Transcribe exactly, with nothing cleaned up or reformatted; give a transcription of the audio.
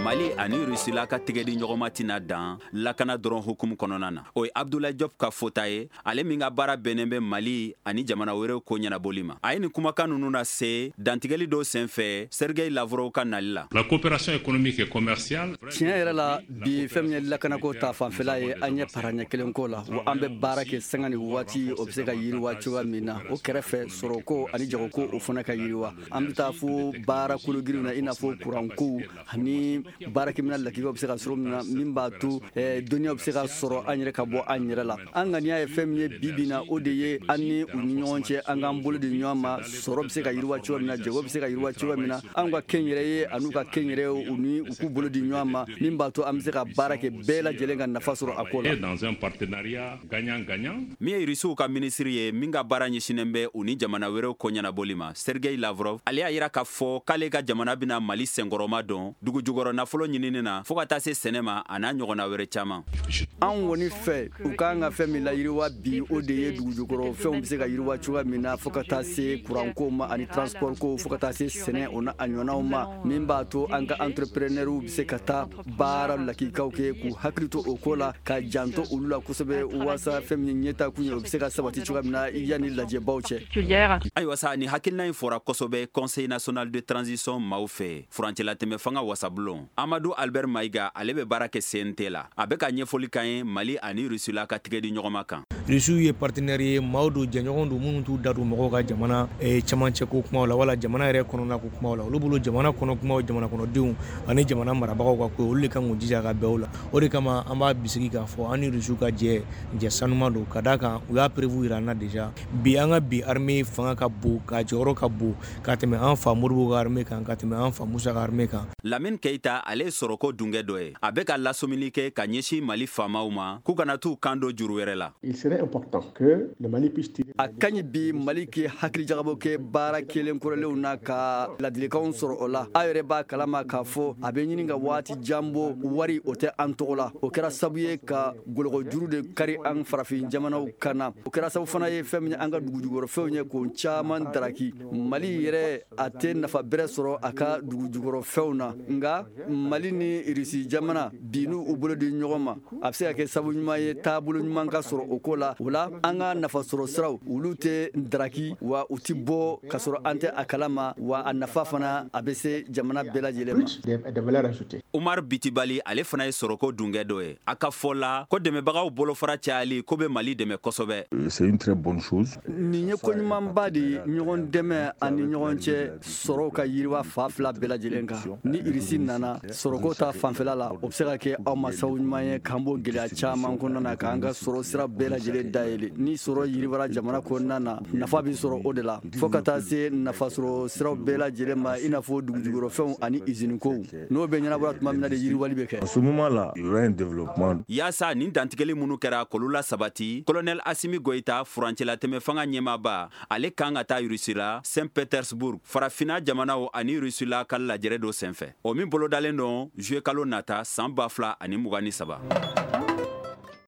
Mali ani Rusila ka tigɛdi ɲɔgɔnma tina dan lakana dɔrɔn hukumu kɔnɔna na. O ye Abdoulaye Diop ka fota ye, ale min ka baara bɛnnen bɛ Mali ani jamana wɛrɛw ko ɲɛnabɔli ma. A ye nin kumakan ninnu na se dantigɛli dɔw senfɛ Sergei Lavrov ka nali la. La coopération économique et commerciale. Tiɲɛ yɛrɛ la bi fɛn min ye lakanako ta fanfɛla ye an ɲɛ paraɲɛ kelen ko la. Wa an bɛ baara kɛ sanga ni waati o bɛ se ka yiriwa cogoya min na. O kɛrɛfɛ sɔrɔko ani jagoko o fana ka yiriwa. An bɛ taa fo baara kologiriw na i n'a fɔ kuranko ani baarakɛminɛ lakigaw bɛ se ka sɔrɔ min na min b'a to dɔnniya bɛ se ka sɔrɔ an yɛrɛ ka bɔ an yɛrɛ la. An ŋaniya ye fɛn min ye bi bi na o de ye an ni u ni ɲɔgɔn cɛ an k'an bolo di ɲɔgɔn ma sɔrɔ bɛ se ka yiriwa cogoya min na jago bɛ se ka yiriwa cogoya min na an ka kɛ n yɛrɛ ye ani ka kɛ n yɛrɛ ye u ni u k'u bolo di ɲɔgɔn ma min b'a to an bɛ se ka baara kɛ bɛɛ lajɛlen ka nafa sɔrɔ a ko la. Dans un partenariat gagnant-gagnant. Min ye Rusiw ka minisiri ye min ka baara ɲɛsinnen bɛ u ni jamana wɛrɛw ko ɲɛnabɔli ma Sergei Lavrov ale y'a yira k'a fɔ k'ale ka jamana bɛna Mali senkɔrɔma dɔn dugu jukɔrɔ nafolo ɲinini na fo ka taa se sɛnɛ ma a n'a ɲɔgɔnna wɛrɛ caman. An kɔni fɛ u k'an ka fɛn min la yiriwa bi o de ye dugu jukɔrɔ fɛnw bɛ se ka yiriwa cogoya min na fo ka taa se kuranko ma ani transport ko fo ka taa se sɛnɛ o n'a a ɲɔgɔnnaw ma min b'a to an ka entrepreneurs bɛ se ka taa baara lakikaw kɛ k'u hakili to o ko la ka janto olu la kosɛbɛ waasa fɛn min ye ɲɛta kun ye o bɛ se ka sabati cogoya min na yanni lajɛbaw cɛ. Ayiwa sa ni hakilina in fɔra kosɛbɛ Conseil national de transition maaw fɛ furancɛlatɛmɛ fanga wasabulon Amadou Albert Maïga ale bɛ baara kɛ C N T la a bɛ ka ɲɛfɔli kan ye Mali ani Rusila ka tigɛdi ɲɔgɔnma kan. Rusiw ye partenaire ye maaw do jɛɲɔgɔn do minnu t'u da don mɔgɔw ka jamana camancɛ ko kumaw la wala jamana yɛrɛ kɔnɔna ko kumaw la olu bolo jamana kɔnɔ kumaw jamana kɔnɔdenw ani jamana marabagaw ka ko olu de kan k'u jija ka bɛn o la o de kama an b'a bisigi k'a fɔ an ni Rusiw ka jɛ jɛ sanuman don ka d'a kan u y'a prévu yira an na déjà bi an ka bi armée fanga ka bon ka jɔyɔrɔ ka bon ka tɛmɛ an fa Modibo ka armée kan ka tɛmɛ an fa Musa ka armée kan. Lamine Keita ale ye sɔrɔko dungɛ dɔ ye a bɛ ka lasomili kɛ ka ɲɛsin Mali faamaw ma k'u kana t'u kan don juru wɛrɛ la. Il serait important que le Mali puisse tirer. A ka ɲi bi Mali k'i hakili jagabɔ kɛ baara kelen kɔrɔlenw na ka ladilikanw sɔrɔ o la a yɛrɛ b'a kalama k'a fɔ a bɛ ɲini ka waati jan bɔ wari o tɛ an tɔgɔ la o kɛra sabu ye ka goloko juru de kari an farafin jamanaw kan na o kɛra sabu fana ye fɛn min an ka dugu jukɔrɔ fɛnw ye k'o caman daraki Mali yɛrɛ a tɛ nafa bɛrɛ sɔrɔ a ka dugu jukɔrɔ fɛnw na nka Mali ni Rusi jamana bi n'u u bolo di ɲɔgɔn ma a bɛ se ka kɛ sabu ɲuman ye taabolo ɲuman ka sɔrɔ o ko la o la an ka nafa sɔrɔ siraw olu tɛ daraki wa u ti bɔ ka sɔrɔ an tɛ a kalama wa a nafa fana a bɛ se jamana bɛɛ lajɛlen ma. Umar Bitibali ale fana ye sɔrɔko dungɛ dɔ ye a ka fɔ la ko dɛmɛbagaw bolofara cayali ko bɛ Mali dɛmɛ kosɛbɛ. C'est une très bonne chose. Nin ye ko ɲumanba de ye ɲɔgɔn dɛmɛ ani ɲɔgɔn cɛ sɔrɔw ka yiriwa fa fila bɛɛ lajɛlen kan ni Irisi nana sɔrɔko ta fanfɛla la o bɛ se ka kɛ aw ma sababu ɲuman ye k'an bɔ gɛlɛya caman kɔnɔna na k'an ka sɔrɔ sira bɛɛ lajɛlen dayɛlɛ ni sɔrɔ yiribara jamana kɔnɔna na nafa bɛ sɔrɔ o de la fo ka taa se nafa sɔrɔ siraw bɛɛ lajɛlen ma i n'a fɔ dugujukɔrɔ fɛnw ani usine kow n'o bɛ ɲɛnabɔra tuma min na de yiriwali bɛ kɛ. À ce moment-là, il y aura un développement. Yaasa nin dantigɛli minnu kɛra k'olu la sabati colonel Assimi Goïta furancɛlatɛmɛ fanga ɲɛmaaba ale kan ka taa Rusila Saint Petersburg farafina jamanaw ani Rusila ka lajɛrɛ dɔ senfɛ o min bolodalen don juillet kalo nata san ba fila ani mugan ni saba.